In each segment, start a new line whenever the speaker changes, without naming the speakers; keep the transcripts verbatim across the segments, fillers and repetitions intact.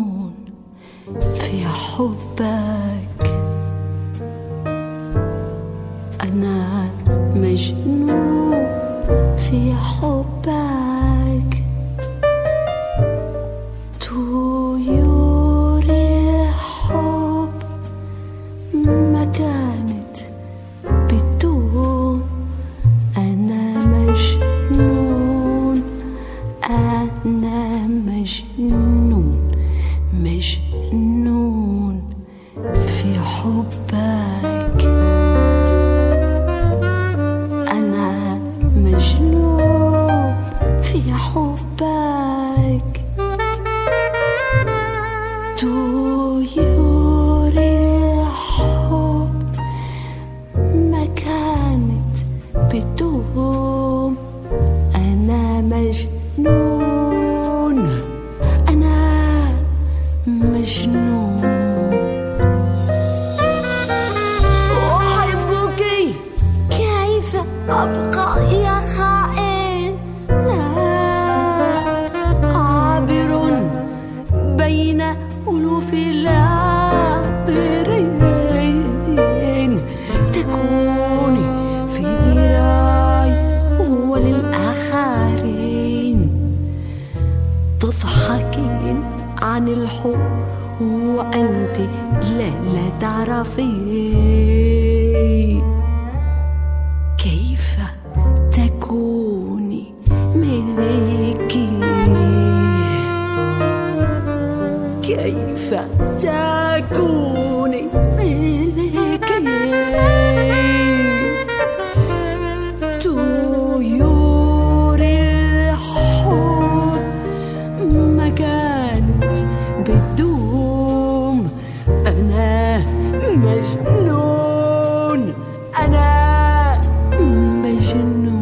مجنون في حبك، أنا مجنون في حبك. طيور الحب ما كانت بتدوم، أنا مجنون أنا مجنون مجنون في حبك. أنا مجنون في حبك. طيور الحب ما كانت بتدوم، أنا مجنون أنا مجنون. أحبك كيف أبقى يا خائن، لا عابر بين ألوف العابرين. تكوني في ذراعي وللآخرين، تضحكين عن الحب وأنت لا لا تعرفين. كيف تكوني ملكي، كيف تكوني ملكي. طيور الحب ما كانت بتدوم، أنا مجنون أنا مجنون.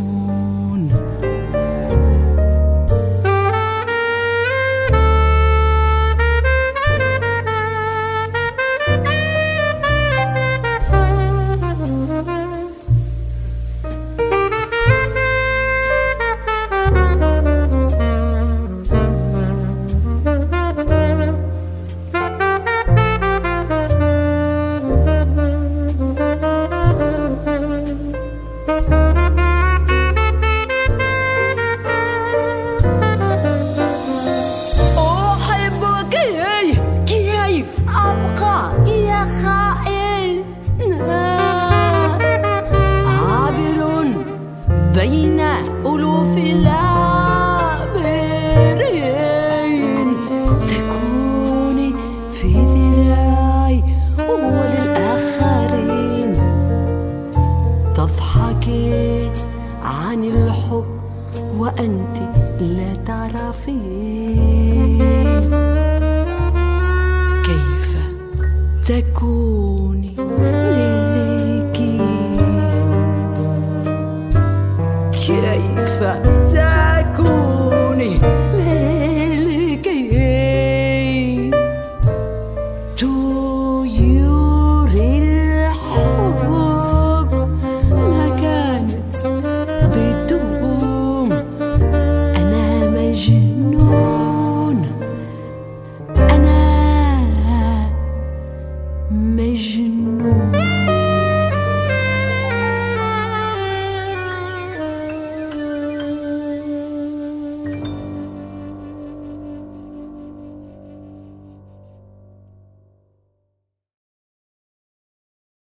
بين ألوف العابرين، تكوني في ذراعي وللآخرين. تضحكين عن الحب وأنت لا تعرفين. كيف تكون